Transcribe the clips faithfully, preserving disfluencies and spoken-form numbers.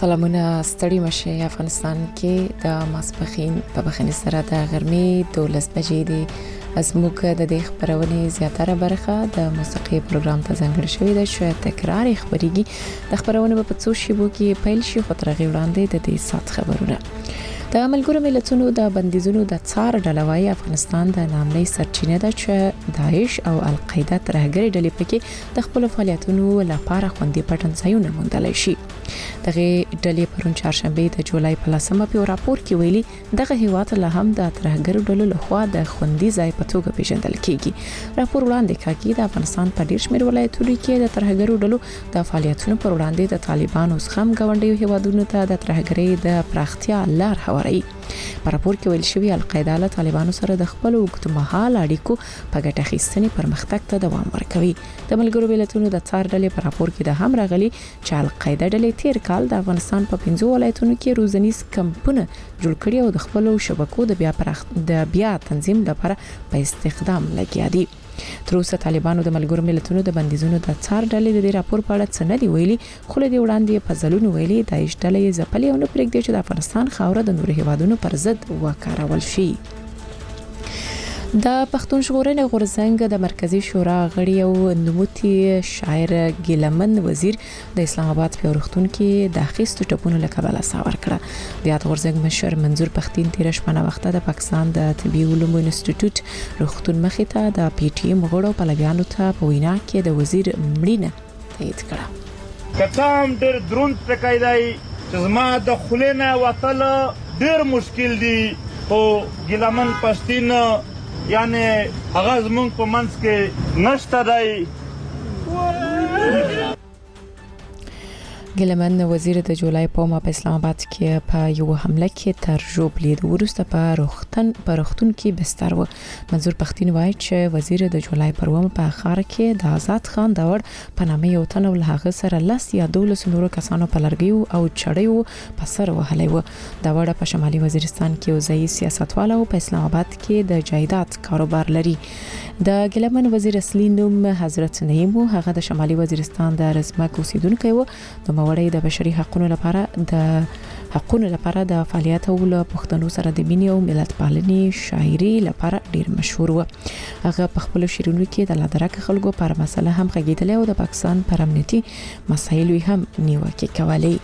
سلامونه ستړي مشه افغانستان کې د ماسپخین په بخنه سره د غرمې دولس بجې دی ازموږ د دې خبرونې زیاتره برخه د موسیقي پروګرام ته ځانګړې شوې ده چې تکرار خبريږي د خبرونې په څو شیبو کې پیل شي خو ترغه وړاندې د دې سات خبرونه د ملګرو ملتونو د بندیزونو د څار ډلوي افغانستان د نامنۍ سرچینه ده چې داعش او القاعده ترهګری ډلې پکې د خپل فعالیتونو لپاره خوندي پټنځایونه موندل شي دغه ډلې پرون چهارشنبه د جولای په لسمه په راپور کې ویلي دغه هیواد له هم د ترهګر ډلو لخوا د خوندي ځای په توګه پیژندل کیږي راپور وړاندې کوي د افغانستان په ډیر شمېر ولایتونو کې د ترهګر ډلو د فعالیتونو پر وړاندې د طالبانو څخه غونډیو هیوادونو ته د ترهګرۍ د پراختیا لار هواري په راپور کې ویل شوی القاعده له طالبانو سره د خپل وګړمحال اړیکو په ګټه اخیستنې پرمختګ ته دوام ورکوي د ملګرو ملتونو د څار ډلې په راپور کې د هم راغلي چې القاعده ډلې تیر کال د افغانستان په پنځو ولایتونو کې روزنیز کمپونه جوړ کړي او د خپل شبکو د بیا پرخ د بیا تنظیم لپاره په استخدام لګیا دي تر اوسه طالبانو د ملګرو ملتونو د بندیزونو د څار ډلې د راپور په اړه څه نه دی ویلي خو له دې وړاندې په ځلونو ویلي د داعش ډلې ځپلې او نه پرېږدي چې د افغانستان خاوره د نورو هیوادونو پر ضد وکارول شي د پښتون ژغورنې غورځنګ د مرکزی شورا غړي او نوموتي شاعر ګیلمن وزیر د اسلام آباد په روغتون کې د اخیستو ټپونو لکبل ساور کړه د غورځنګ مشر منظور پښتين تیر شپه وخته د پاکستان د طبي علومو انسټیټیوټ روغتون مخې ته د پی ټی ایم غړو پلویانو ته په وینا کې د وزیر مړینه تایید کړه کتام ډېر دروند پکایدای چې زما د خلینا وتل ډېر مشکل دي او ګیلمن پښتين یعنی هغه زمونږ په منځ کې نشته دی ګیلمن وزیر د جولای په ما په اسلام آباد کې په یو حمله کې تر ژوبلې د ورسته په روختن په روختون کې بستر و منظور پښتين وایي چې وزیر د جولای پر ومه په اخر کې د آزاد خان داور په نامه یو تن ول هغه سره لاس یا دولس نورو کسانو په لرګیو او چړیو په سر وهلې و دا وړه په شمالي وزیرستان کې یو ځای سیاستوال او په اسلام آباد کې د جایداد کاروبار لري د ګیلمن وزیر اصلي نوم حضرت نعیم هغه د شمالي وزیرستان د رزمک اوسیدونکو و د وړي د بشري حقوقو لپاره د حقوقو لپاره د فعالیت او له پښتنو سره د مینې او ملت پالنې شاعري لپاره ډیر مشهور و هغه په خپل شعرونو کې د لادرک خلکو پر مسله هم غږیدل او د پاکستان پر امنیتي مسایلو هم نیوکه کوله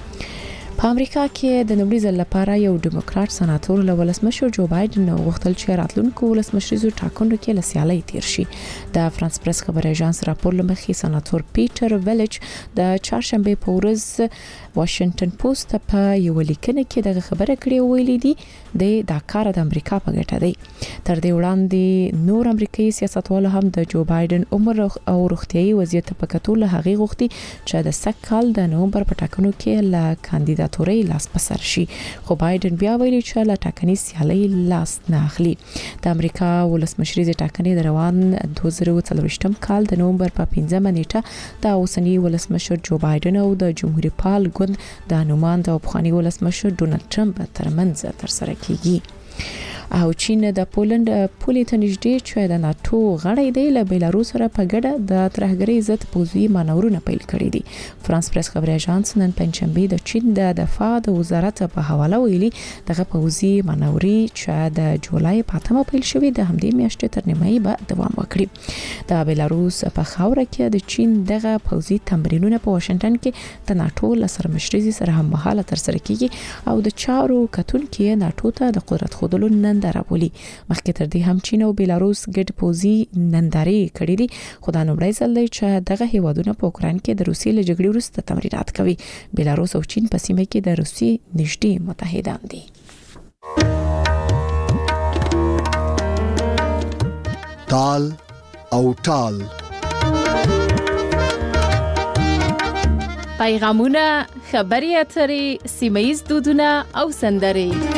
په امریکا کې د نومړي ځل لپاره یو ډیموکرات سناتور له ولسمشر جو بایدن غوښتل چې راتلونکو ولسمشریزو ټاکنو کې لسیالي تیر شي د فرانس پریس خبر اژانس راپور لمخې سناتور پیټر ویلج د چهارشنبه په ورځ واشنگټن پوسټ په یو لیکنه کې دغه خبره کړې ویلې دي د داکار د امریکا په ګټه دی تر دې وړاندې نور امریکایي سیاستوال هم د جو بایدن عمر او روغتيایي وضعیت په کتو له هغه غوښتي چې د سک کال د نومبر په ټاکنو کې لا کاندیدات توري لاس پسر شي خو بایدن بیا ویلي چې لا ټاکنې سیالي لاس نه اخلي د امریکا ولسمشریز ټاکنې د روان دوه زره څلوېښتم کال د نومبر په پنځمه نیټه د اوسنی ولسمشر جو بایدن او د جمهوریت پال ګوند د نوماند او پخوانی ولسمشر ډونالد ټرمپ ترمنځ تر سره کیږي او چین د پولند پولې ته نږدې چې د ناتو غړی دی له بیلاروس سره په ګډه د ترهګرۍ ضد پوځي مانورونه پیل کړي دي فرانس پریس خبر اژانس نن پنځشنبه د چین د دفاع د وزارت په حواله ویلي دغه پوځي مانوري چې د جولای په اتمه پیل شوې د همدې میاشتې تر نیمایي به دوام وکړي د بیلاروس په خاوره کې د چین دغه پوځي تمرینونه په واشنگټن کې د ناتو لسرمشري سره هم مهاله تر سره کیږي او د چارو کتون کې ناتو ته د قدرت خودلو ننداره بولی مخکې تر دې هم چین او بیلاروس ګډ پوځي نندارې کړې دي خو دا نومړی ځل دی چې دغه هیوادونه په اوکران کې د روسیې له جګړې وروسته تمرینات کوي بیلاروس او چین په سیمه کې د روسیې نږدې متحدان دي تال او ټال پیغامونه خبري اترې سیمایي دودونه او سندرې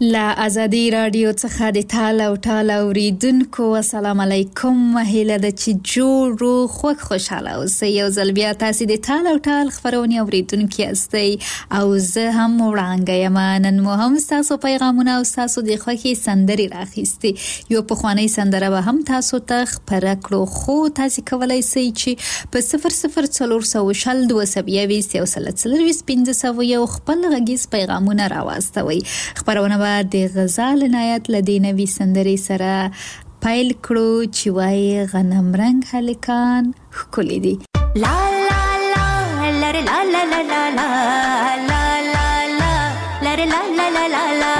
لا ازادي رادیو څخه د تاله او تاله اوریدونکو السلام علیکم مهله د چې جوړو خوښ خوشاله اوسئ یو ځل بیا تاسو د تاله او تال خبرونه اوریدونکو یاستئ او زه هم وړاندې یم نن مو هم تاسو پیغامونه او تاسو د خوښي سندري راخېستي یو په خواني سندره به هم تاسو ته خبره کړو خو تاسو کولای شئ چې په صفر صفر څلور سوه شل دوه سوه بیست یو سل څلور پنځه سوه یو خپل غږیز پیغامونه راواستوي خبرونه د غزال عنایت لدینوي سندري سره پایل کړو چې وای غنم رنگ هلکان ښکلي دي لا لا لا لا لا لا لا لا لا لا لا لا لا لا لا لا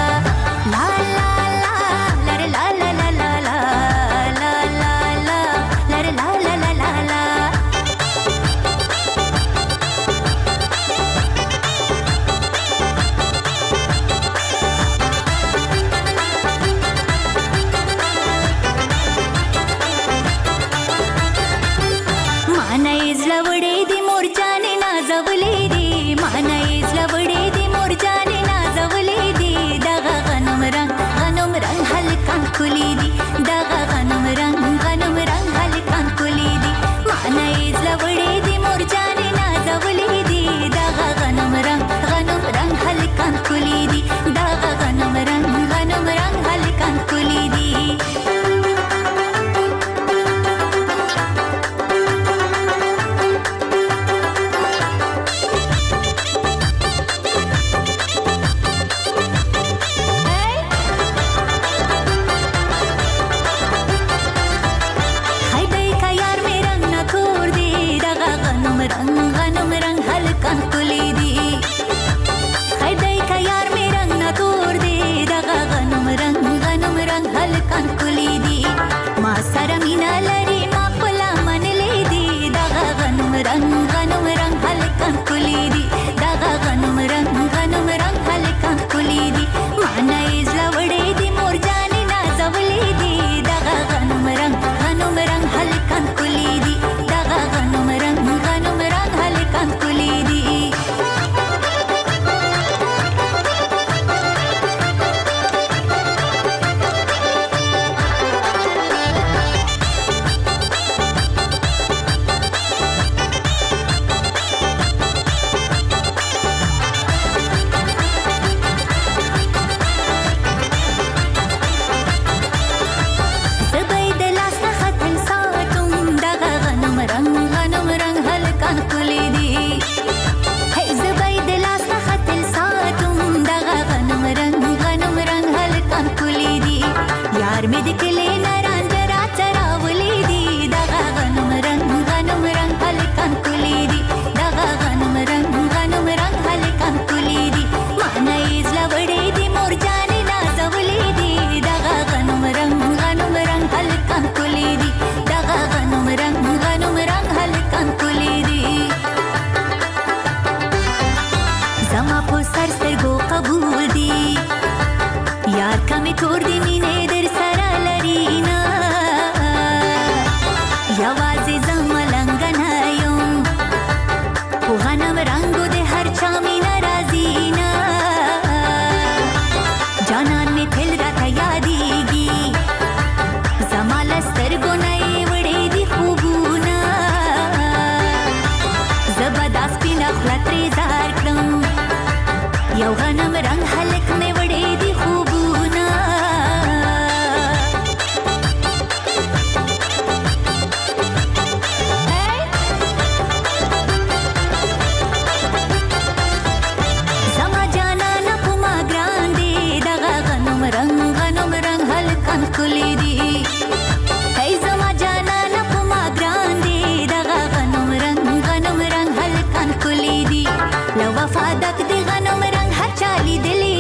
وفادک دی غنم رنگ هر چالی دلی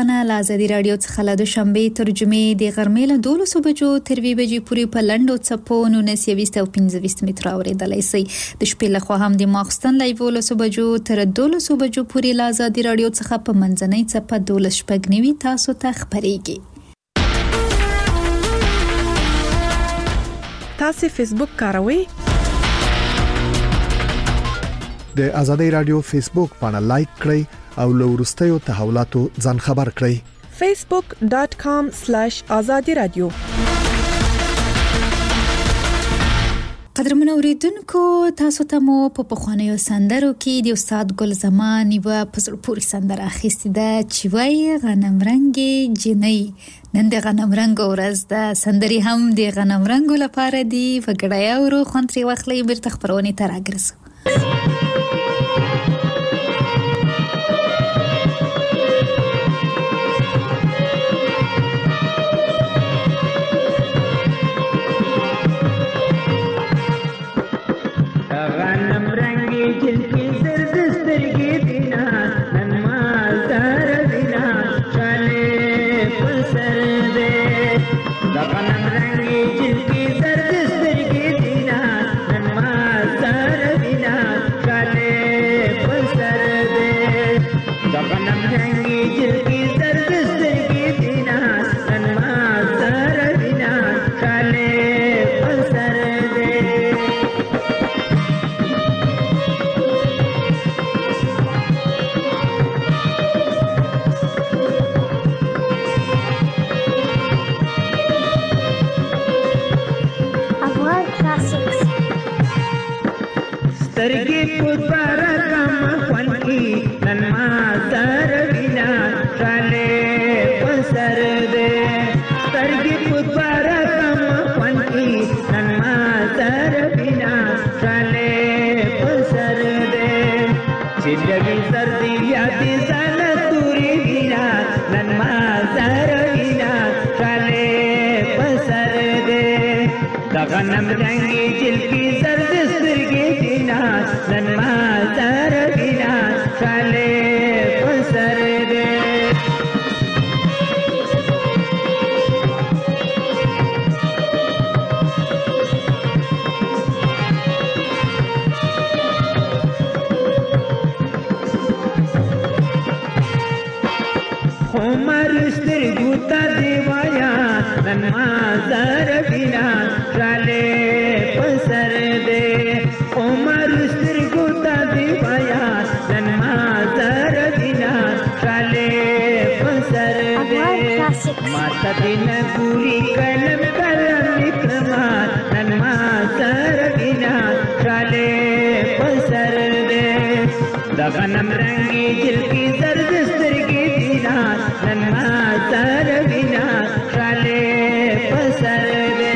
خبرونه له ازادي رادیو څخه له دوشنبه ترجمه د غرمې له دولسو بجو تر وی بجې پورې په لنډو څپو نولس یویشت او پنځه ویشت متره اورېدلی شئ. د شپې له خوا هم د ماخستن له یولسو بجو تر دولسو بجو پورې له ازادي رادیو څخه په منځنۍ څپه دولس شپږ نوي تاسو ته خبرېږي. تاسو فیسبوک کاروئ؟ د آزادۍ رادیو فیسبوک پاڼه لایک کړئ او له وروستیو تحولاتو ځان خبر کړئ. facebook dot com slash azadi radio. قدرمنو اوریدونکو، تاسو ته مو په پخوانیو سندرو کې د استاد ګل زمان یوه په زړه پورې سندره اخیستې ده چې وایي غنم رنګې جنۍ. نن د غنم رنګو ورځ ده، سندرې هم د غنم رنګو لپاره دي. وګړی اورو، خوند ترې واخلئ، بیرته خپرونې ته راګرځو. غنم رنگی جل کی زرد سترگی دینا نن ما زر بینا چالے پسر دے عمر سترگو تا دیوایا نن ما زر بینا چالے پسر دے عمر سترگو تا دیوایا نن ما زر بینا چالے پسر دے ماتا دین پوری کلم کلم اکرما نن ما زر بینا چالے پسر دے دغنم رنگی جل کی زرد سترگی دینا نن ما زر بینا چالے پسر دے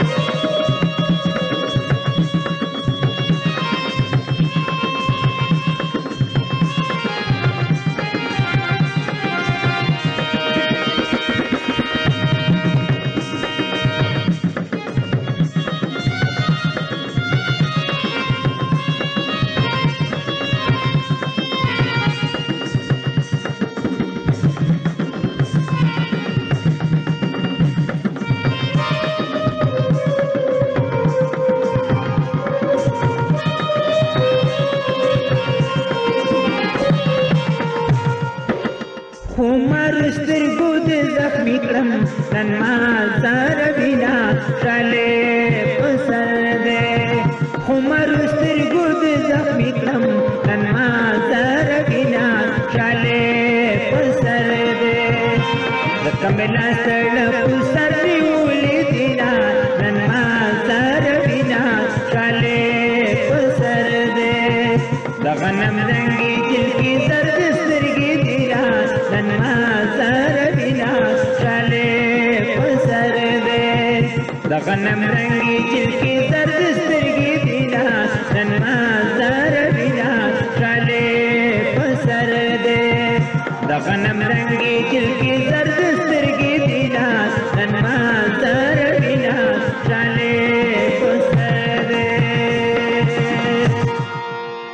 عمر سترگو دے زخمی کرم نن ما زر بینا چالے پسر دے عمر سترگو دے زخمی کرم نن ما زر بینا چالے پسر دے زکملا سڑ پسر دیولی دینا نن ما زر بینا چالے پسر دے دغنم رنگی جل کی زرد سترگی دینا نن ما زر بینا چالے پسر دے دغنم رنگی جل کی زرد سترگی دینا نن ما زر بینا چالے پسر دے دغنم رنگی جل کی زرد سترگی دینا نن ما زر بینا چالے پسر دے.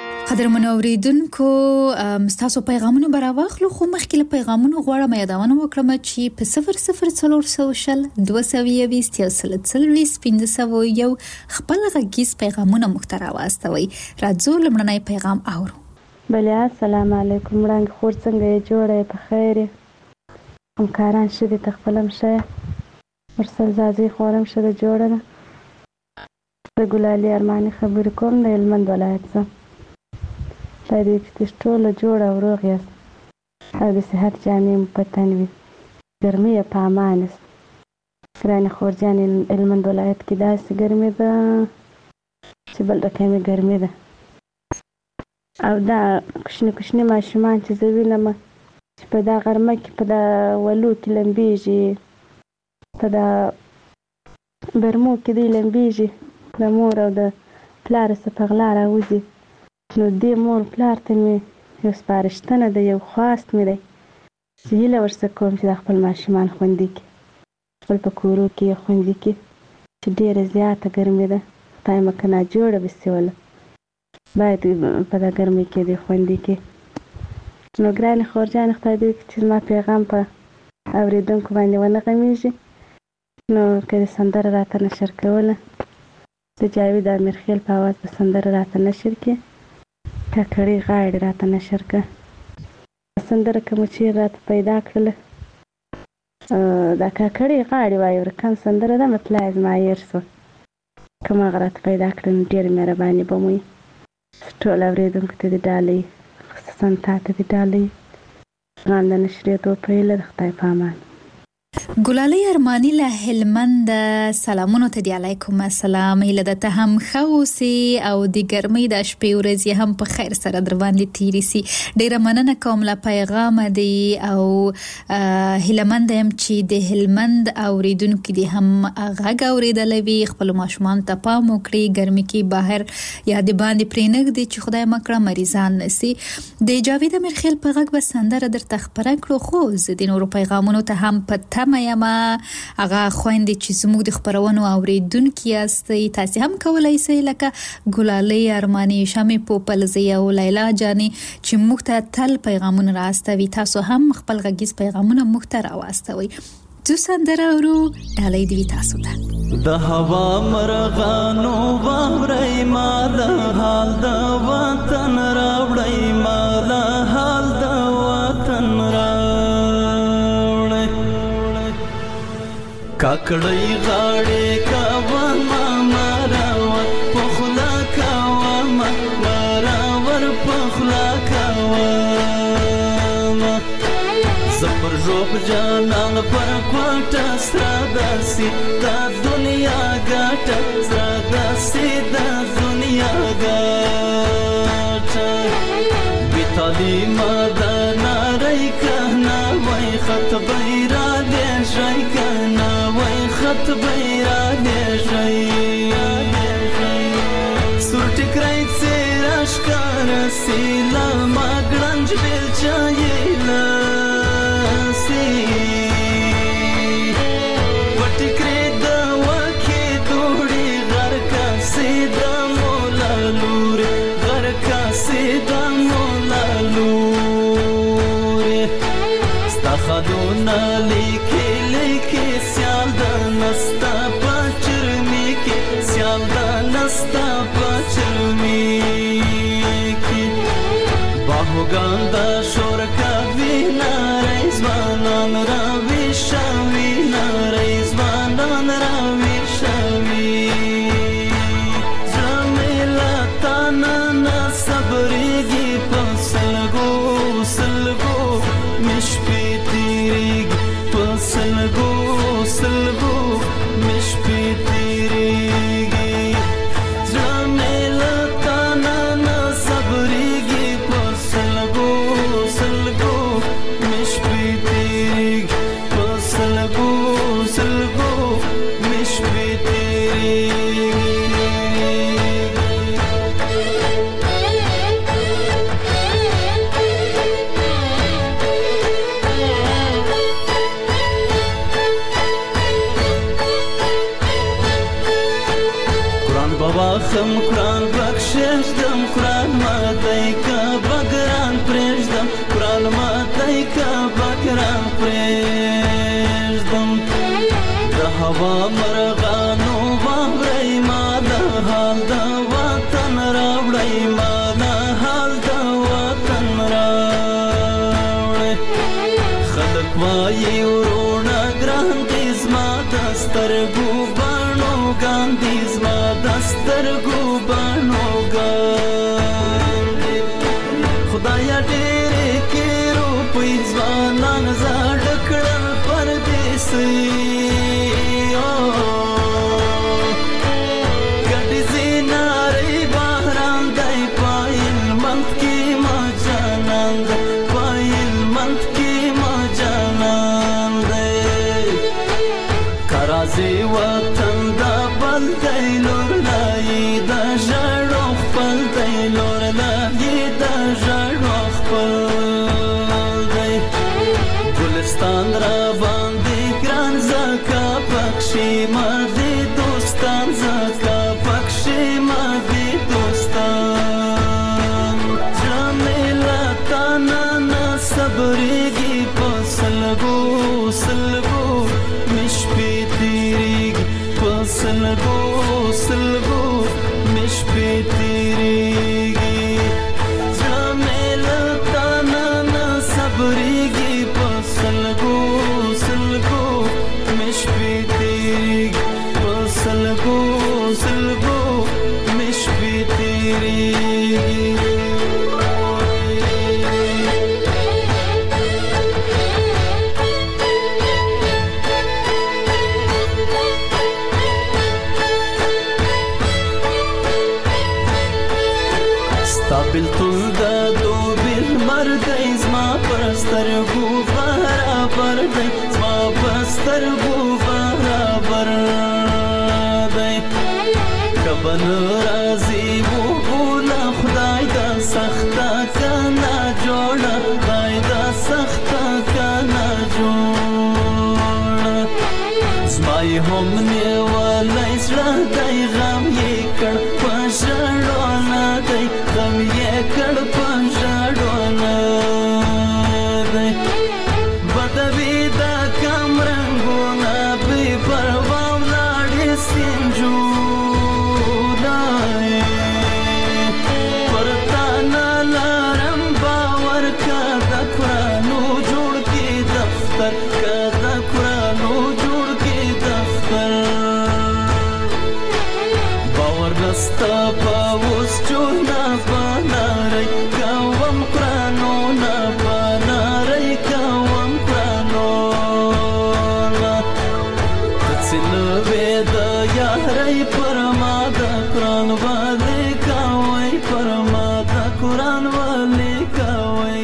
ګرمو اوریدونکو تاسو پیغامونه براوخلو خو مخکې له پیغامونو غواړم یادونه وکړم چې په صفر صفر څلور سوشل دوه سوه بیست یو سل څلوېښت پنځه سوه یو خپل غږیز پیغامونه محتوا واستوي. راځو لمړنی پیغام اورو. بله السلام علیکم. رنګ خور څنګه یې جوړه په خیر همکاران شه دي تخپلم شه مرسل زازي خورم شه د جوړه ده د ګلالي ارماني خبرې کوم د هلمند ولایت څخه. خدای دې چې تاسو ټول جوړ او روغ یاست او د صحت جامې مو په تن وي. ګرمي یې په امان است. ګرانې خورجانې هلمند ولایت کې داسې ګرمي ده چې بل رقمي ګرمي ده او دا کوچني کوچني ماشومان چې زه وینم چې په دا غرمه کې په دا ولو کې لمبېږي په دا برمو کې دی لمبېږي د مور او د پلار څخه په غلا راوځي. نو دې مور پلار ته مې یو سپارښتنه ده یو خواست مې دی چې هیله ورڅخه کوم چې د خپل ماشومان خوندي کړي خپل په کورو کې یې خوندي کړي چې ډېره زیاته ګرمي ده. خدای مکه ناجوړه بسیوله باید په دا ګرمۍ کې دې خوندي کړي. نو ګرانې خورجانې خدای دې وکړي چې زما پیغام په اورېدونکو باندې ونه غمیږي. نو که دې سندره راته نشر کوله د جاوید امیرخیل په اواز به سندره راته نشر کړي. کاکړۍ غاړې راته نشر کړه سندره که مو چېرې راته پیدا کړله دا کاکړۍ غاړې وایي ورکان سندره ده مطلع زما هېر شوه. که مو هغه راته پیدا کړه نو ډېره مهرباني به مو وي. ټول اورېدونکو ته دې ډالۍ خصوصا تا ته دې ډالۍ غان د نشرېدو په هیله د خدای په امان. ګلالۍ ارماني له هلمند سلامونو ته دی. علیکم السلام. هیله ده ته هم ښه اوسې او د ګرمۍ د شپې ورځې هم په خیر سره در باندې تېرې سي. ډېره مننه کوم له پیغامه دی او هیلهمنده یم چې د هلمند اورېدونکي دې هم غږ اورېدلی وي. خپلو ماشومانو ته پام وکړي ګرمۍ کې بهر یا د باندې پرېنږدي چې خدای مه کړه مریضان نسي. د جاوید امیرخیل په غږ به سندره درته خپره کړو خو زه د نورو پیغامونو ته هم په تمه یم. هغه خویندې چې زموږ د خپرونو اورېدونکي یاستئ تاسې هم کولی سئ لکه ګلالۍ ارماني شمې پوپلزۍ او لیلا جانې چې موږ ته تل پیغامونه راستوي. تاسو هم خپل غږیز پیغامونه موږ ته راواستوئ. زه سندره اورو ډالۍ دې وي تاسو ته. د هوا مرغانو واورئ ما د حال د وطن راوړئ ما د حال د وطن راوړئ کاکړۍ غاړې کاوه ما مراور پخلا کاوه ما مراور پخلا کاوه زپر ژوب جانان پر کوټه سره داسې دا دنیا ګټه سره داسې دا دنیا ګټه بې تعلیمه دا نارۍ کنه وای خط بیرا دې شی کنه وای خط بیرا دې شی سور ټکرای څېره ښکاره سي له ما ګړنج بیلچه یې خدونا لیکي لیکي سیال د نستا پچرمی کې سیال د نستا پچرمی کې باهوګان د شور کوي نارې ځوانان راوي شوي نارې ځوانان راوي شوي زميلا تانا صبرېږي په سلګو سلګو مشپې سلګو سلګو مشپې تیریږي زميلا تانا نه صبرېږي په سلګو سلګو مشپې تیریږي په سلګو سلګو مشپې تیریږي خم قرآن بخشش دم قرآن ماتای که بگران پریشدم قرآن ماتای که بگران پریشدم ده هوا مرغانو باورای ما ده حال ده وطن راوړی ما ده حال ده وطن راوړی خلق وایي ورونه ګران دي زما د سترګو بڼو ګاندي زما د سترګو بڼو ګاندي خدایا ډېرې کې روپۍ ځوانان زاړه کړل پردیسي ګډې زینارې بهران دی پایل منت کې ما جانان دی پایل منت کې ما جانان دی کرازي وطن دا بل دی لور لایي دا ژړو خپل دی لور لایي دا ژړو خپل دی ګلستان را باندې ګران زکا پکښې ما دې دوستان زکا پکښې ما دې دوستان زړه مې له تا نه نه صبرېږي په سلګو سلګو مې شپې تېرېږي په سلګو سلګو مې شپې تېرېږي زړه مې له تا نه نه صبرېږي په سلګو سلګو مې شپې تېرېږي په سلګو سلګو مې شپې تېرېږي ستا بېلتون د دوبېل مرد دی زما پر سترګو برابر دی زما پر سترګو برابر دی که به نه راځي وګوله خدای دا سخته که نه جوړه خدای دا سخته که نه جوړه زما یې هم نیولی زړه دی غم یې کړ په ژړو نه دی غم یې کړ په ژړو نه دی بدوي دا کم رنګونه بې پروا ولاړې سینجونی پر تا نه لرم باور که د قرانو جوړ کې دفتر که د قرانو جوړ کې دفتر باور نستا په اوس چونه بنارئ کوم قرانو نه بنارئ کوم قرانونه داسې نه وې د یارۍ پر ما د قران والې کوئ پر ما د قران والې کوئ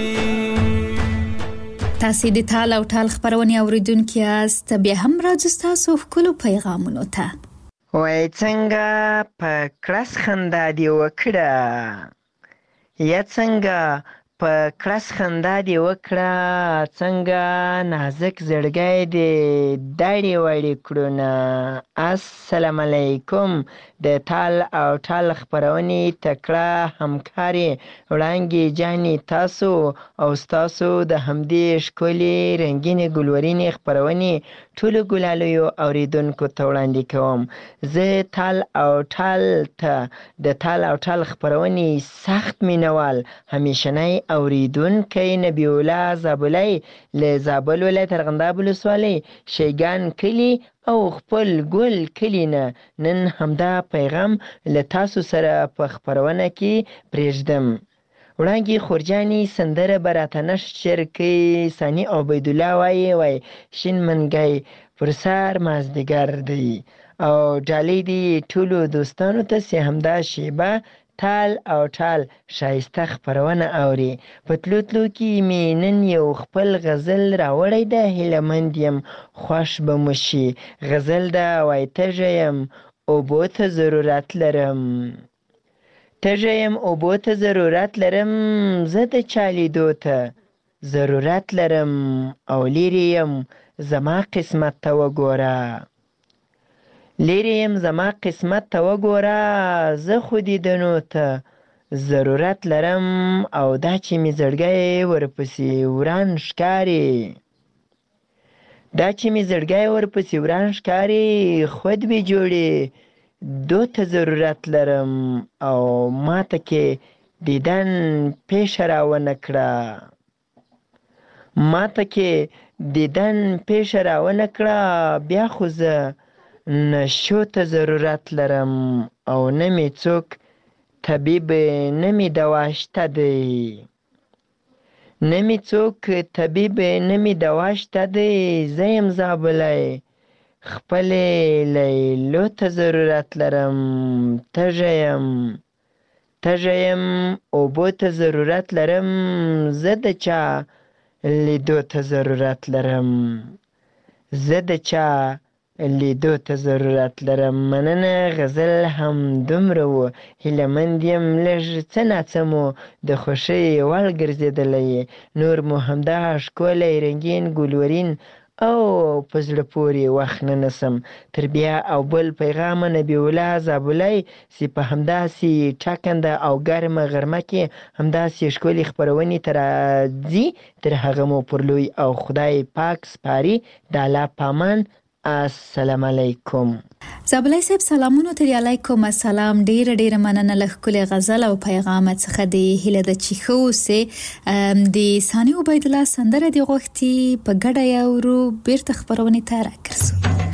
تاسې د تال او ټال خپرونې اوریدونکي یاست بیا هم راځو ستاسو ښکلو پیغامونو ته وای څنګه په کړس خندا دې وکړه یا څنګه په کړس خندا دې وکړه څنګه نازک زړګی دې داړې واړې کړونه السلام علیکم د تال او ټال خپرونې تکړه همکارې وړانګې جانې تاسو او ستاسو د همدې ښکلې رنګینې ګلورینې خپرونې ټولو ګلالیو اوریدونکو ته وړاندې کوم زه تال او ټال ته د تال او ټال خپرونې سخت مینوال همیشنی اوریدونکی نبی الله زابلی له زابل ولایت ارغنداب ولسوالۍ شیګان کلي او خپل ګل کلي نه نن همدا پیغام له تاسو سره په خپرونه کې پرېږدم وړانګې خورجانې سندره به راته نشر کوي ثاني عبیدالله وایي وای شین منګی پر سر مازدیګر دی او ډالۍ دي ټولو دوستانو ته چې همدا شیبه تال او ټال ښایسته خپرونه اوري په تلو تلو کې مې نن یو خپل غزل راوړی ده هیله مند یم خوښ به مو شي غزل ده وای تږی یم اوبو ته ضرورت لرم تږی یم اوبو ته ضرورت لرم زه د چا لیدو ته ضرورت لرم او لیرې یم زما قسمت ته وګوره لیرې یم زما قسمت ته وګوره، زه خو دیدنو ته ضرورت لرم، او دا چې مې زړګی ورپسې وران ښکاري، دا چې مې زړګی ورپسې وران ښکاري، خود به جوړې دو ته ضرورت لرم، او ماته کې دیدن پیشه راونه کړه، ماته کې دیدن پیشه راونه کړه، بیا خو زه نشو ته ضرورت لرم، او نه مې څوک طبیب نه مې دوا شته دی، نه مې څوک طبیب نه مې دوا شته دی، زه یم زابلی خپلې لیلو ته ضرورت لرم، تږی یم تږی یم اوبو ته ضرورت لرم، زه د چا لیدو ته ضرورت لرم، زه د چا لیدو ته ضرورت لرم. مننه. غزل هم دومره و، هیله مند یم لږ څه ناڅه مو د خوښۍ وړ ګرځېدلی، نور مو همدغه ښکلی رنګین ګلورین او په زړه پورې وخت نه نسم. تر بیا او بل پیغامه نبی الله زابلی چې په همداسې ټاکنده او ګرمه غرمه کې همداسې ښکلې خپرونې ته راځي. تر هغه مو پر لوی او خدای پاک سپاري. د الله پامان. السلام علیکم. زابلی صاحب سلامونه. تر علیکم السلام. ډیره ډیره مننه له ښکلې غزل او پیغام څخه. د هیله د چې ښه اوسې. د ثاني عبید الله سندره دې غوښتي په ګډه یاورو، بیرته خپرونې ته راګرځو.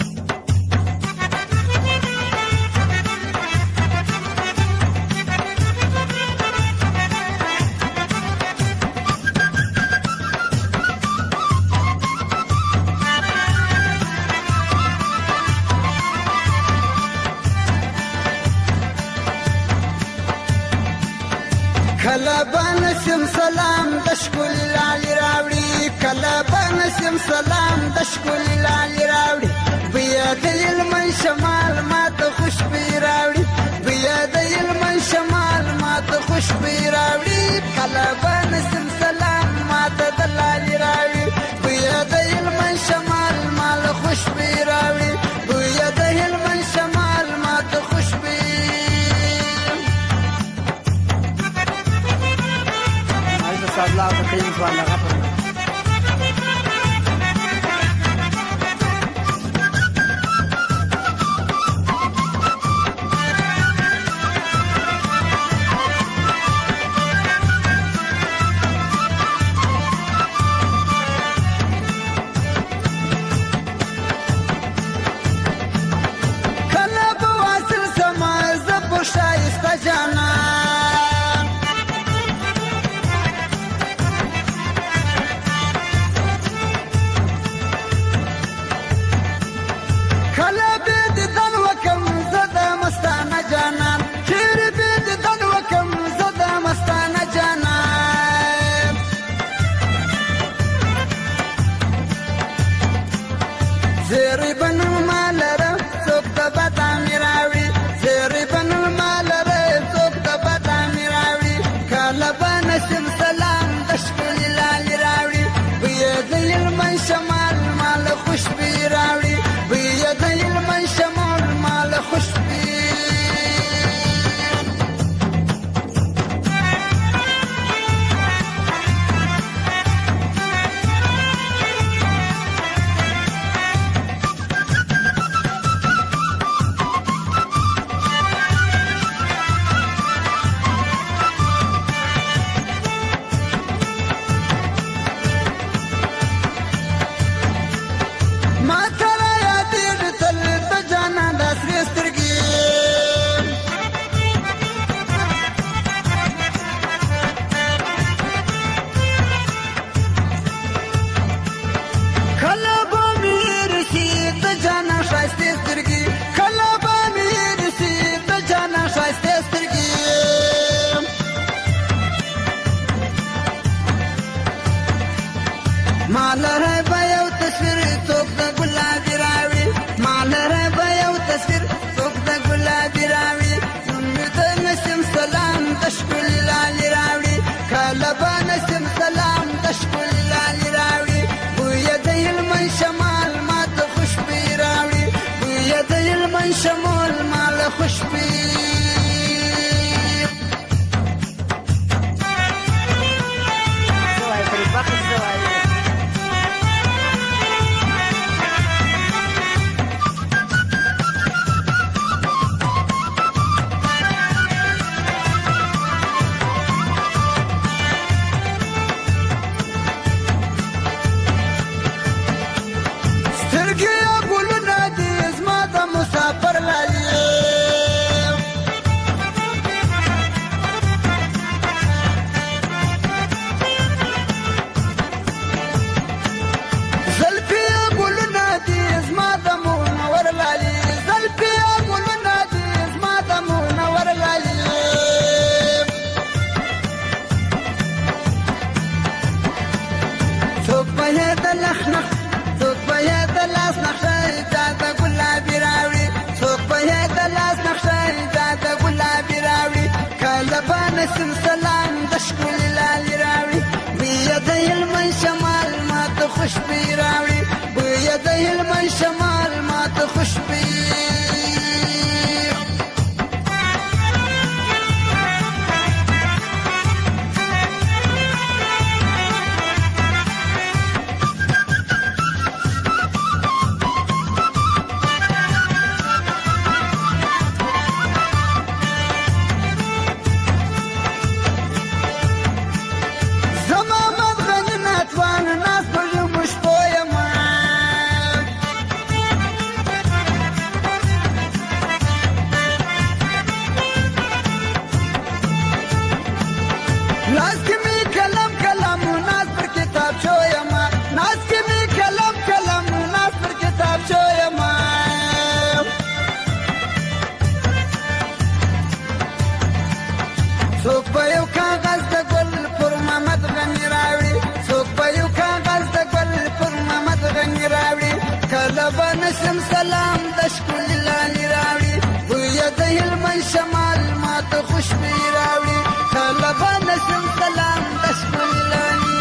کله بنسیم سلام د ښکل لالی راوړي، کله بنسیم سلام د ښکل لالی راوړي، بیا د علمن شمال ماته خوشبوي راوړي، بیا د علمن شمال ماته خوشبوي راوړي، کله بنسیم سلام ماته د لالی راوړي، بیا د علمن شمال مال خوشبوي راوړي، بیا د علمن شمال ماته خوشبوي. الله بخير سؤال غفر. کله بواصل سما زب شایسته جانا، من شمال مال خوش بی نسم سلام دشكل لالي راوي بيدي المن شمال ما تخش بي راوي بيدي المن شمال ما تخش بي نسم سلام دشكل لالي راوي بيدي المن شمال ما تخش بي راوي طلبا نسم سلام دشكل لالي.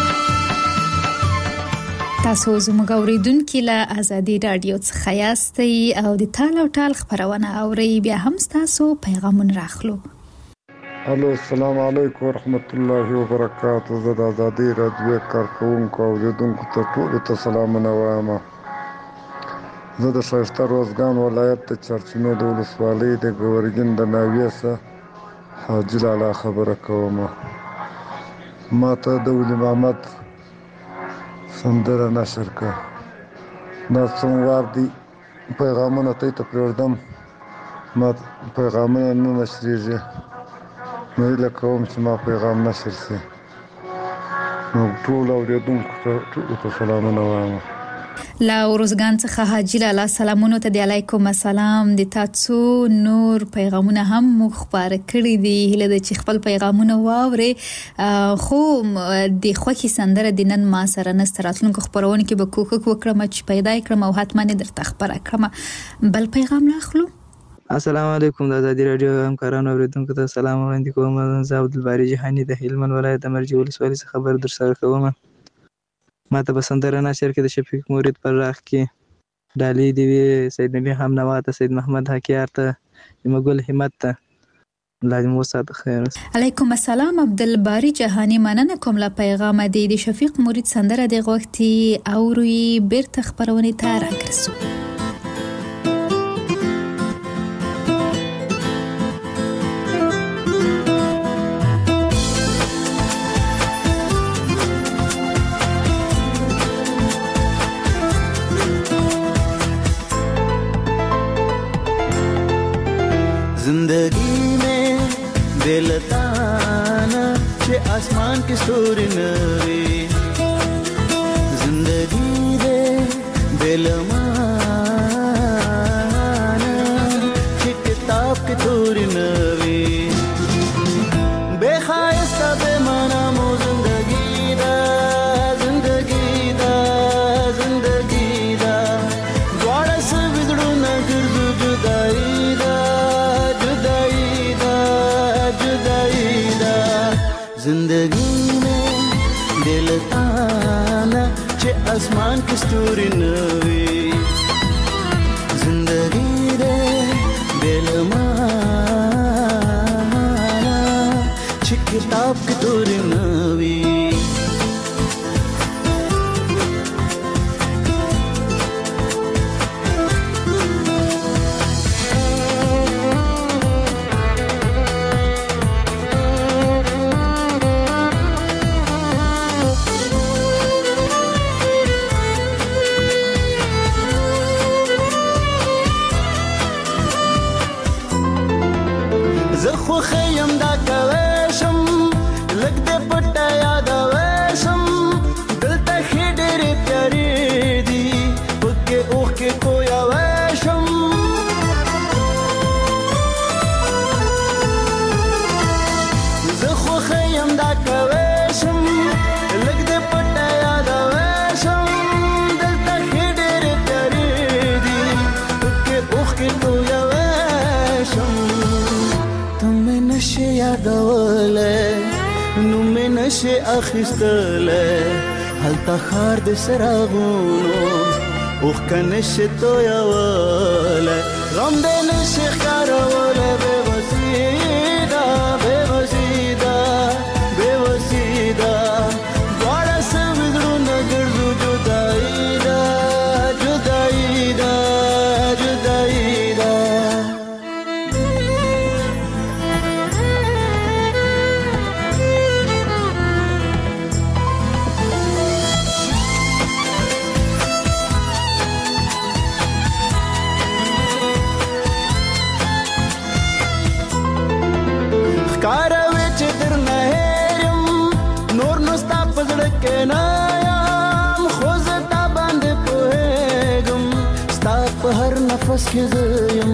تاسو زموږ اوریدونکو له ازادي رادیو څخه یاستئ او د تال او ټال خبرونه اورئ بیا هم تاسو پیغامونه راخلو. الو السلام علیکم ورحمت الله وبرکاته. زه د ازادي رادیو کارکونکو او اوریدونکو ته ټولو ته سلامونه وایم. زه د ښایسته روزګان ولایت د چرچینو د ولسوالۍ د ګورګین د ناویې څخه حاجي لالا خبره کوم. ما ته د ولي محمد سندره نشر کړه. دا څومره دي پیغامونه ته ته پرېږدم، ما پیغامونه نه نشریږي، نو هیله کوم چې ما پیغام نشر شي. نو ټول اورېدونکو ته ټولو ته سلامونه وایم. لا روزګان څخه حاجي لالا سلامونه ته دی علیکم السلام. د تاسو نور پیغامونه هم مخ خبر کړی دي، هله د چې خپل پیغامونه واوري. خو د خوخي سندره د نن ما سره نستراتلونکو خبرونه کې به کوکک وکړم چې پیدا کړم او حتما درته خبره کړم. بل پیغام راخلو. السلام علیکم. د ازادي رادیو همکارانو اوریدونکو ته سلام وړاندې کوم. زه عبدالباري جهاني د هلمند ولایت د مرجې ولسوالۍ څخه خبر در سره کوم. ما ته به سندره نشر کې د شفیق مورید پر راغ کې ډالۍ دی وی سید نبی هم نواته سید محمد حکیار ته مګل همت ته لازم وسات خیر. علیکم السلام عبدالباري جهاني مننه کوم لا پیغام دی د شفیق مورید سندره د غوښتي او روی بیرته خبرونه ته راکړسو. जिंदगी में बेलताना चे आसमान की स्टोरी नवी, जिंदगी दे बेलमाना चे किताब की थोड़ी नवी, बेखायस्ता बेमाना मो जिंदगी दा जिंदगी दा जिंदगी दा द्वारा से बिगड़ू न गिरजू जुदाई जिंदगी में दिल ताना चे आसमान की स्टोरी नवी, जिंदगी दे خیم دا کویشم لگ دے پٹا یاد ویشم دلتا خی ڈیری پیاری دی پکے اوخ کے کویا ویشم زخو خیم دا کویشم لگ دے پٹا یاد ویشم دلتا خی ڈیری پیاری دی پکے اوخ کے کویا ویشم تمہیں نشے یادولے نومې نشي اخیستلی هلته ښار د څراغونو اوښکه نشي تویولی غم دی نشي ښکارولی بېوسي ده بېوسي ده بېوسي ده دواړه سوي زړونه ګرځو جدایي ده جدایي ده جدایي ده ښکاروي چې درنه هېرم نور نو ستا په زړه کې نه یم خو زه تا باندې پوهېږم ستا په هر نفس کې زه یم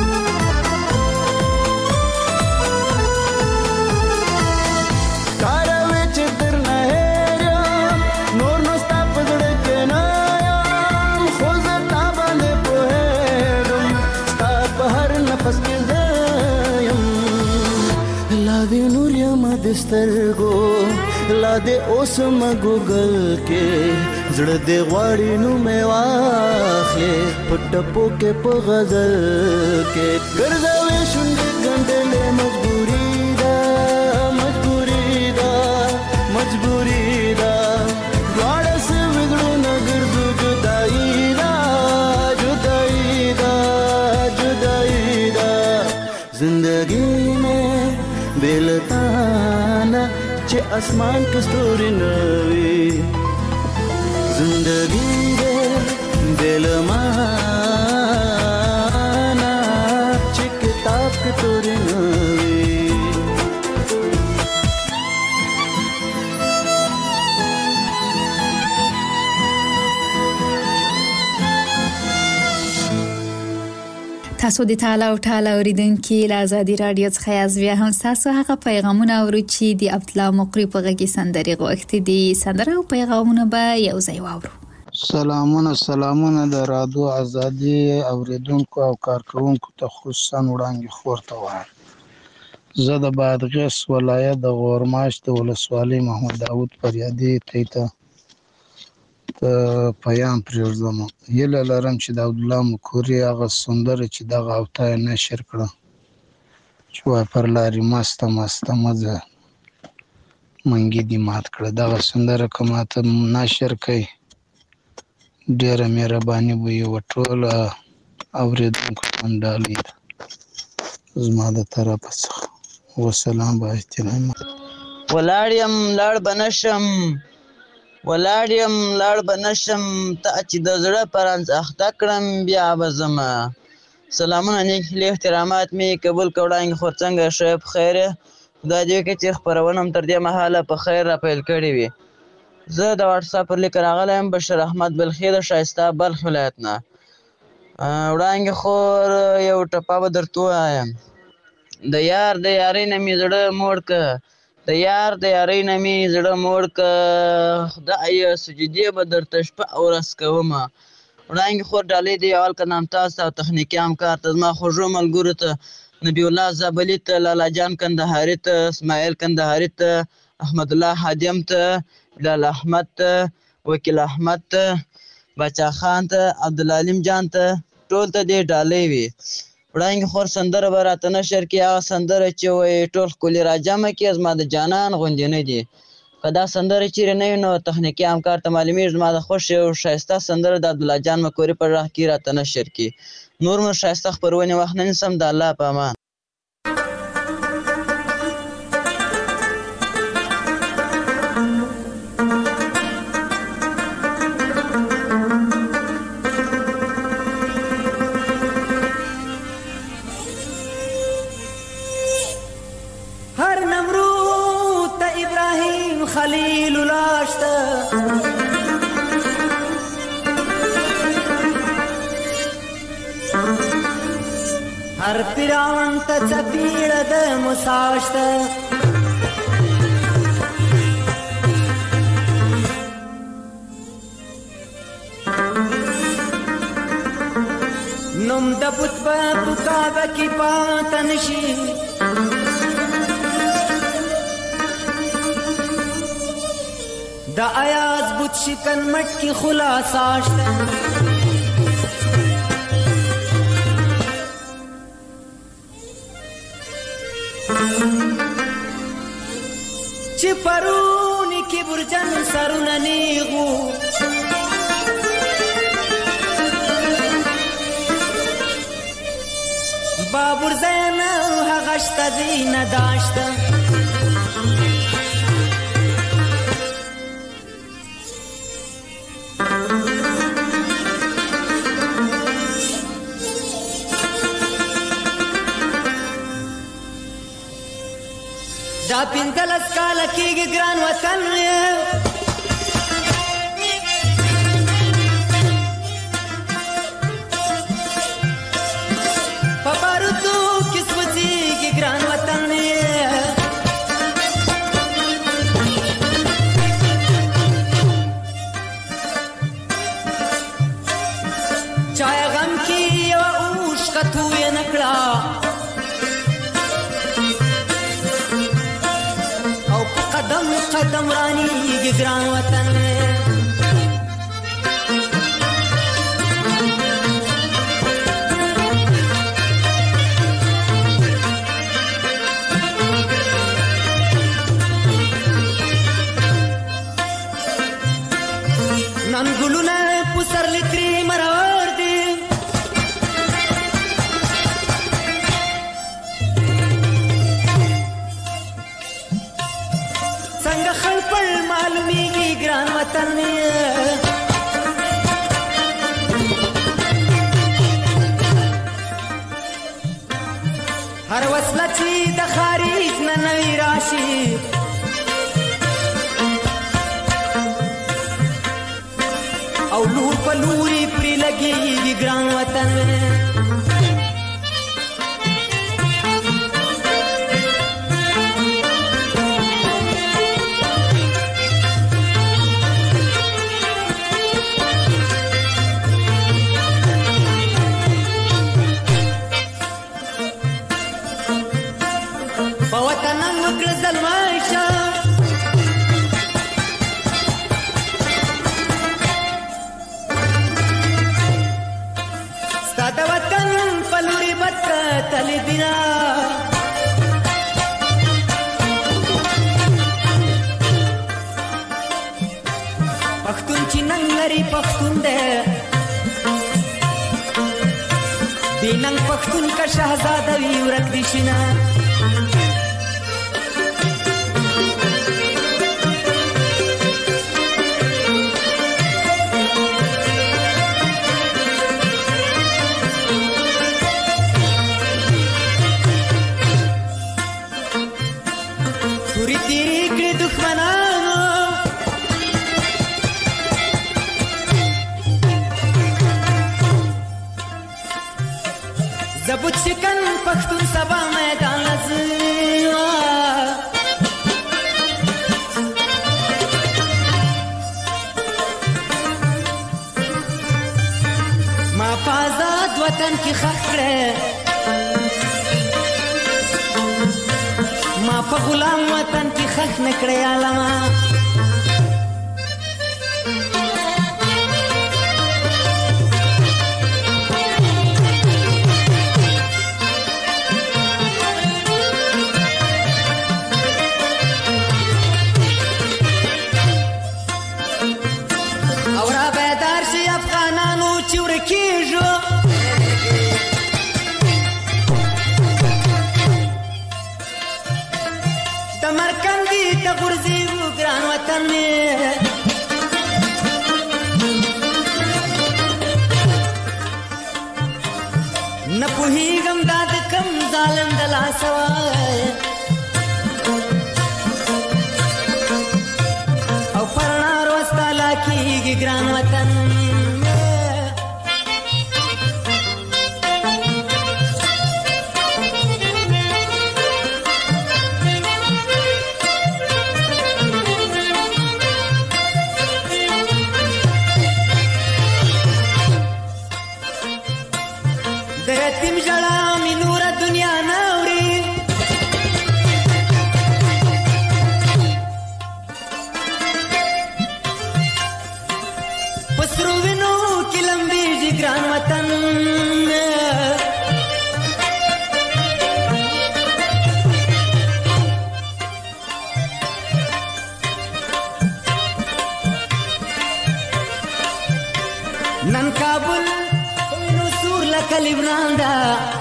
ښکاروي چې درنه هېرم نور نو ستا په زړه کې نه یم خو زه تا باندې پوهېږم ستا په هر نفس کې زه یم لا دې نور یم د سترګو لا دې اوس م ګوګل کې زړه دې غواړي نو مې واخلې په ټپو کې په غزل کې ګرځوي شونډې ګنډلې مجبوري ده مجبوري ده مجبوري ده دواړه سوي زړونه ګرځو جدایي ده جدایي ده جدایي ده زندګي مې بلتانا چې اسمان کې ستوري نه وي زندګي دې بلمانا چې کتاب کې ستوري نه وي تاسو د تعالی او تعالی اوریدونکو له آزادي رادیو څخه یاز بیا هم تاسو هغه پیغامونه اورئ چې د عبد الله مقری په غږی سندري غوښتي دي سندره او پیغامونه به یو ځای واورو سلامونه سلامونه د رادیو آزادي اوریدونکو او کارکونکو ته خصوصا وړاندې خورته وایم زه د بادغیس ولایت د غورماش د ولسوالۍ محمد داود فریادي ته ته پیام پرېږدم هیله لرم چې د عبد الله مقری هغه سندره چې دغه هفته یې نشر کړه چې وایي پر لارې مسته مسته مزه منګي دې مات کړه دغه سندره که ماته نشر کړئ ډېره مهرباني به وي و ټوله اورېدونکو ته ډالۍ ده زما د طرفه څخه وسلام با احترام ولاړ یم لاړ به نشم ولاړ یم لاړ به نشم ته چې د زړه پرانځ اخته کړم بیا به ځمه سلامونه نیک هیلې احترامات مې قبول کړه وړاندې خور څنګه ښه په خیر خدای دې وکړي چې خپرونه هم تر دې مهاله په خیر را پیل کړې وي زه د واټساپ پر لیک راغلی یم بشیر احمد بلخي د ښایسته بلخ ولایت نه وړاندې خور یو ټپه به درته ووایم د یار د یارۍ نه مې زړه موړ که د یار د یارۍ نه مې زړه موړ که خدایه سجدې به درته شپه او ورځ کومه وړاندې خور ډالۍ د یو هلکه نام تاسو ته او تخنیکي همکار ته زما خوږو ملګرو ته نبی الله زابلي ته لالا جان کندهاري ته اسماعیل کندهاري ته احمد الله حادم ته بلال احمد ته وکیل احمد ته باچا خان ته عبدالعلیم جان ته ټول ته دې ډالۍ وي وړاندې خور سندره به راته نشر کړي هغه سندره چې وایي ټول ښکلي راجمع کړي زما د جانان غوندې نه دي که دا سندره چیرې نه وي نو تخنیکي همکار ته معلومیږي زما د خوښ یو ښایسته سندره د عبدالله جان مکوري په غږ کې راته نشر کړي نور مو ښایسته خپرونې وخت نه نیسم د الله په امان هر پیران ته څپېړه د موسی شته نوم د بت په کعبه کې پاته نشي د ایاز بت شکن مټ کې خلاصه شته چې پرونی کې برجن سرونه نیغو بابور زین هغه شته دی نه داشته دا پنځلس کاله کېږي ګران وطن په بارودو کې سوځېږي ګران وطن چای غم کې یوه اوښکه تویه نه کړه قدم قدم رانیږي ګران وطن نن ګلونه پسرلي ترې مرور دي څنګه خلپړ معلومیږي ګران وطن هر وسله چې د خارج نه نوی راشي او لور په لوري پرې لګېږي ګران وطن پښتون چې نن لري پښتون دی بې ننګ پښتون که شهزاده وي ورک دي شي نه تورې تېرې کړې دښمنانو زبوت شکن پښتون سبا میدان لزما ما په آزاد وطن کې ښخ کړې ما په غلام وطن کې ښخ نه کړې عالمه نه پوهېږم دا د کم ظالم د لاسه وای او پر نار وستا کېږي ګران وطن د یتیم ژړا مې نوره دنیا نه وړي په سرو وینو کې لمبېږي ګران وطن نن کابل نو سور لکه لبنان ده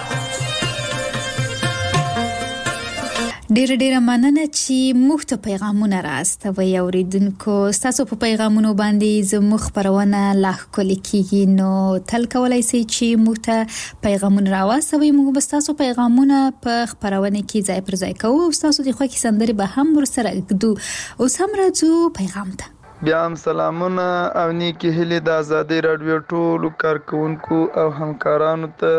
ډیره ډیره مننه چې موږ ته پیغامونه راستوي اوریدونکو تاسو په پیغامونو باندې زموږ خبرونه لا ښکلې کیږي نو تل کولای شئ چې موږ ته پیغامونه راوستوي موږ به تاسو پیغامونه په خبرونه کې ځای پر ځای کوو او تاسو د خوښي سندري به هم ورسره ګدو اوس هم راځو پیغام ته بیا هم سلامونه او نیکی هیلې د آزادۍ راډیو ټولو کارکونکو او همکارانو ته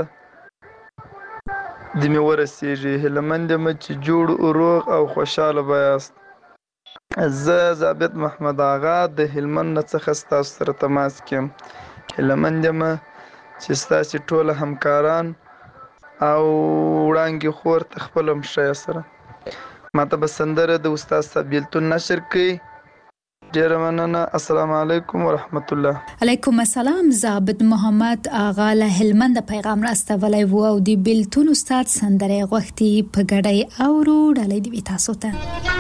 د مې ورسیږي هیلهمند یم چې جوړ روغ او خوشحاله به یاست زه ضابط محمد آغا د هلمند نه څخه ستاسو سره تماس کې یم هیلهمند یم چې ستاسې ټوله همکاران او وړانګې خور ته خپله مشره سره ماته به سندره د استاد صاحب بیلتون نشر کوي ډیره مننه السلام علیکم ورحمت الله علیکم السلام ضابط محمد آغا له هلمند پیغام راستولی و او د بیلتون استاد سندره غوښتي په ګډۍ اورو ډالۍ دی تاسو ته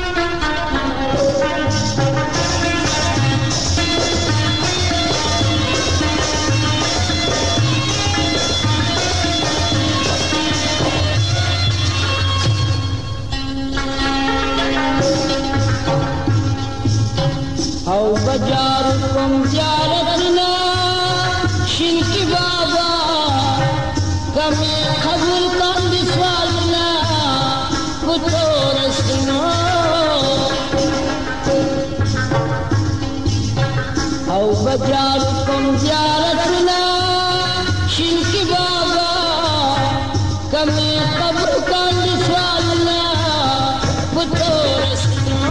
او بجار کم زیارتنا شنکی بابا کمی قبول کن سوالنا کتو رسنو او بجار کم زیارتنا شنکی بابا کمی قبول کن سوالنا کتو رسنو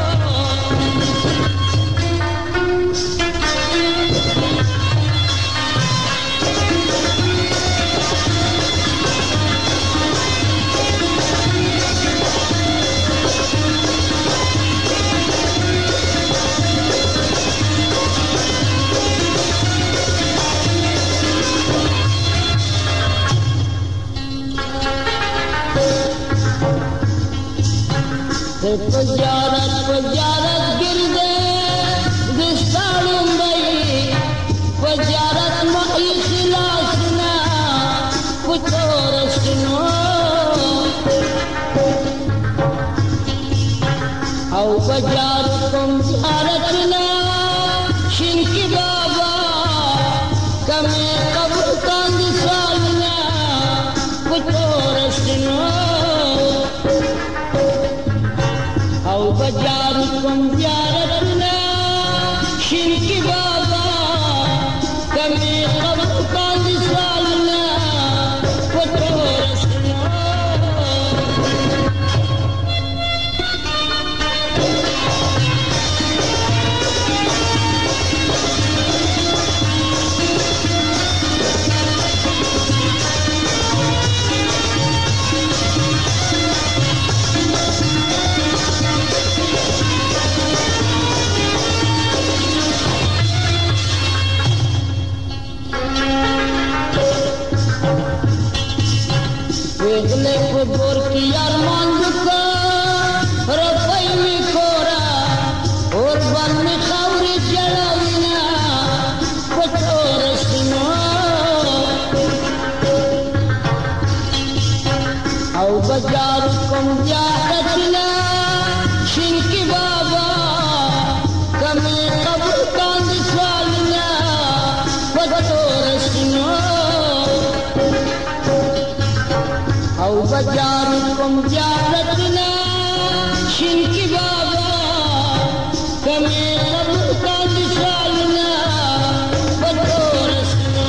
پجارت پجارت گردے دستارم بئی پجارت مئی خلاصنا کتو رسنو او پجارت کم زیارتنا شنکی بابا کمی قبر کاند سالنا کتو رسنو او بجار کم زیارتنا شرکی بابا کمی قبر کاند سالنا کتو رسنا वेगले बोर की अरमान दुका रफई में कोरा और बन में खौरी जलाविना कठोर सुनो औ बाजार कम जाहतना शिनकी बाबा कमी कब्र कांद स्वालना कठोर सुनो او بجار کم زیارتنا شنکی بابا کمی قبر کاند سالنا کتو رسنا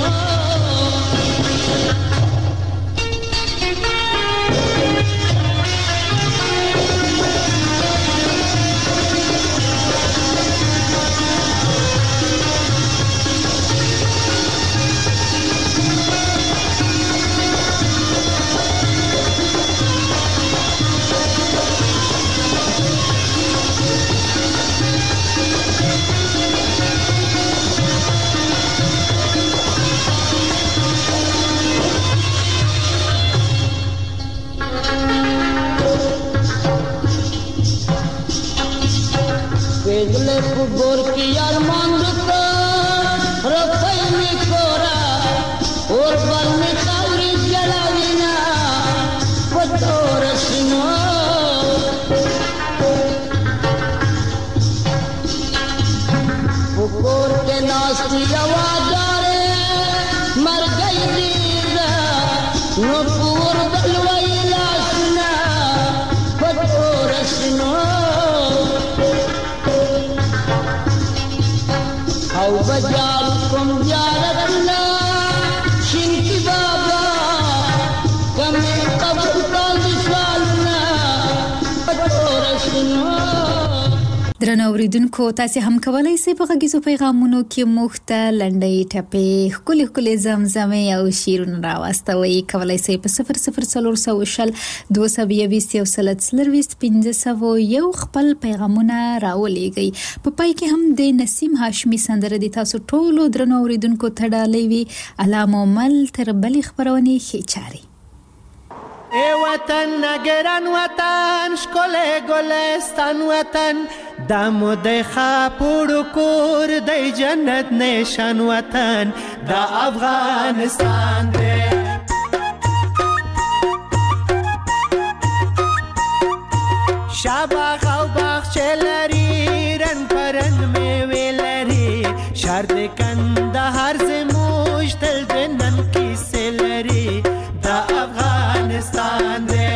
نو پور بلوی لاسنا پتور سنو او بجار کم جارتنا شنکی بابا کمی قبر کال سالنا پتور سنو. درنو اوریدونکو تاسو هم کولای شئ په غږیزو پیغامونو کې موږ ته لنډۍ ټپې ښکلې ښکلې زمزمې او شعرونه راواستوئ. کولای شئ په صفر صفر څلور سوه شل دوه سوه یویشت یو سل څلرویشت پنځه سوه یو خپل پیغامونه راولېږئ. په پای کې هم د نسیم هاشمي سندره د تاسو ټولو درنو اوریدونکو ته ډالۍ وي. الله مو مل تر بلې خپرونې ښې چارې. ای وطن نگران وطن شکل گلستان وطن دمو دی خاپوڑو کور دی جنت نشان وطن دا افغانستان دی. شاباغ او باغچه لري رنگ پرنگ میوه لري شهر د کندهار زموږ تل د نن کیسې لري دا افغانستان دی.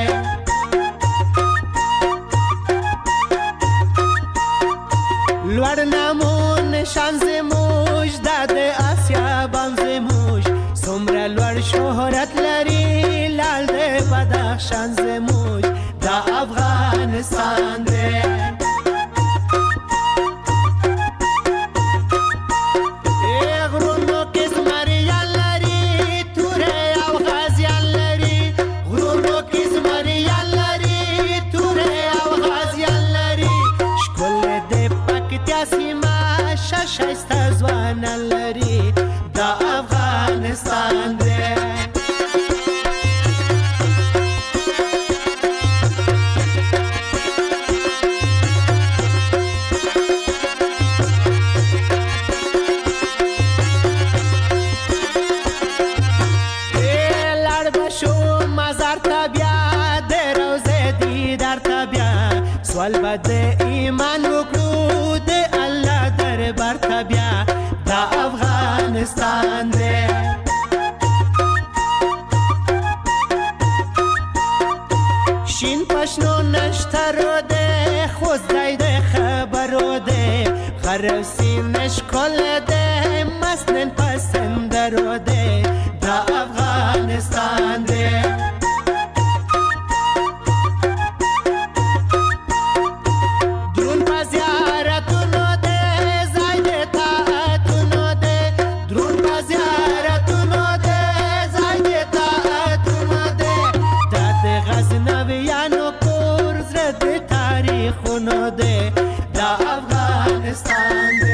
لوړ نامون نشان زموږ دا د آسیا بام زموږ څومره لوړ شهرت لري لال د بدخشان زموږ دا افغانستان دی. غرونو کې زمریان لري تورې او غازیان لري غرونو کې زمریان لري تورې او غازیان لري ښکلې د پکتیا سیمه ښه ښایسته ځوانان لري دا افغانستان دی. سوال به د ایمان وکړو د الله دربار ته بیا دا افغانستان دی. شین پشنو نشترو دی خوزدای د خبرو دی غرب سینه ښکل دی مسنن پسندرو دی دا افغانستان دی. دا افغانستان دی.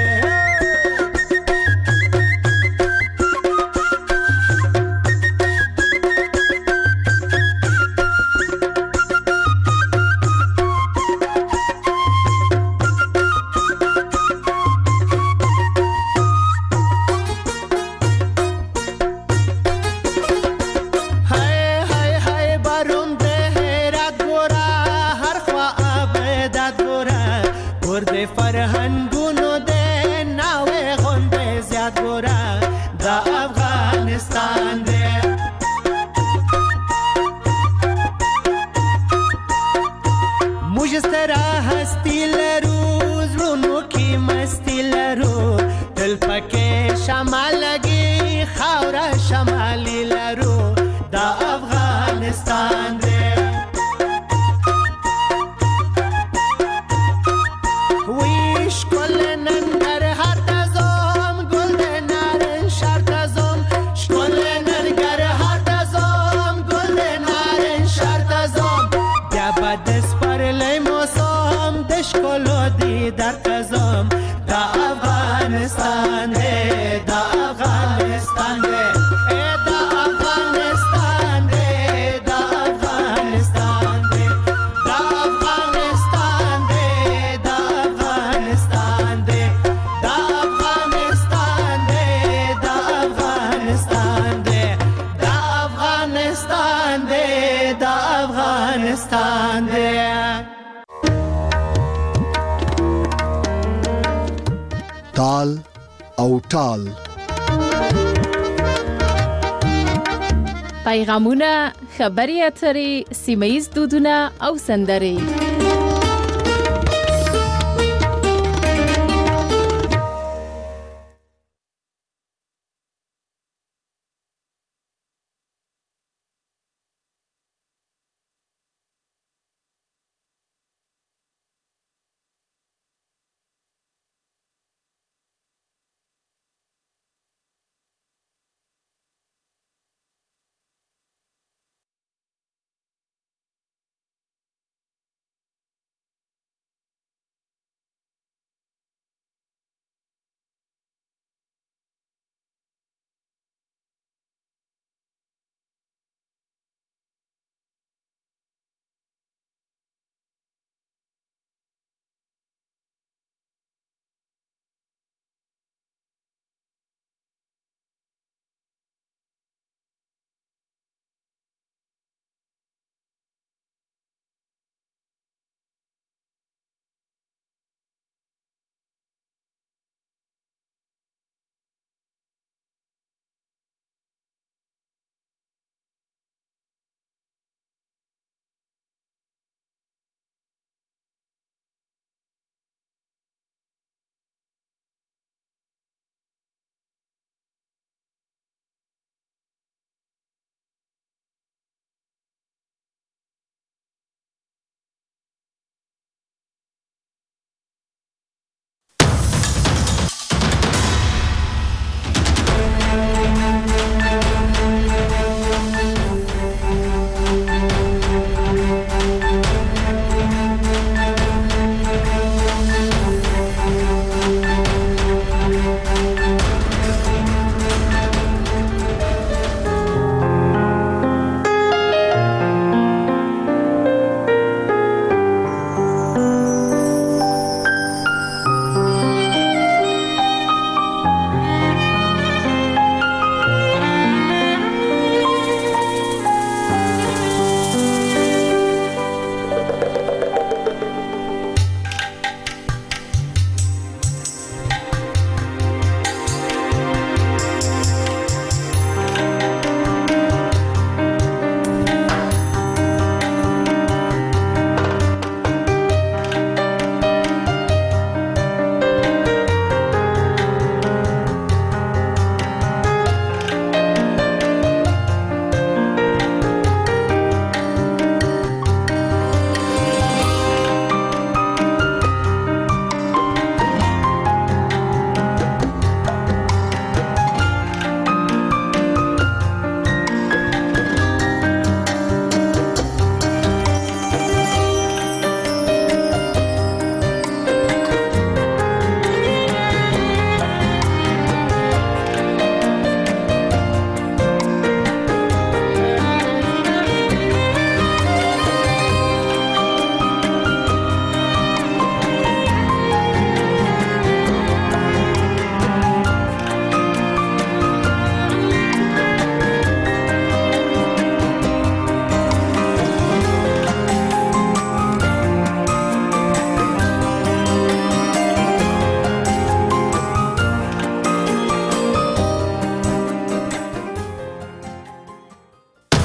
فرهنګونو د ناوې غونډې زیات ګوره دا افغانستان دی. موږ ستره هستي لرو زړونو کې مستي لرو تل پکې شمال لګي خاوره شمالي لرو دا افغانستان دی. در تزم دا افغانستان دی دا افغانستان دی دا افغانستان دی دا افغانستان دی دا افغانستان دی دا افغانستان دی دا افغانستان دی دا افغانستان دی دا افغانستان دی دا افغانستان دی. تال او ټال پیغامونه، خبري اترې، سیمه ییز دودونه او سندرې.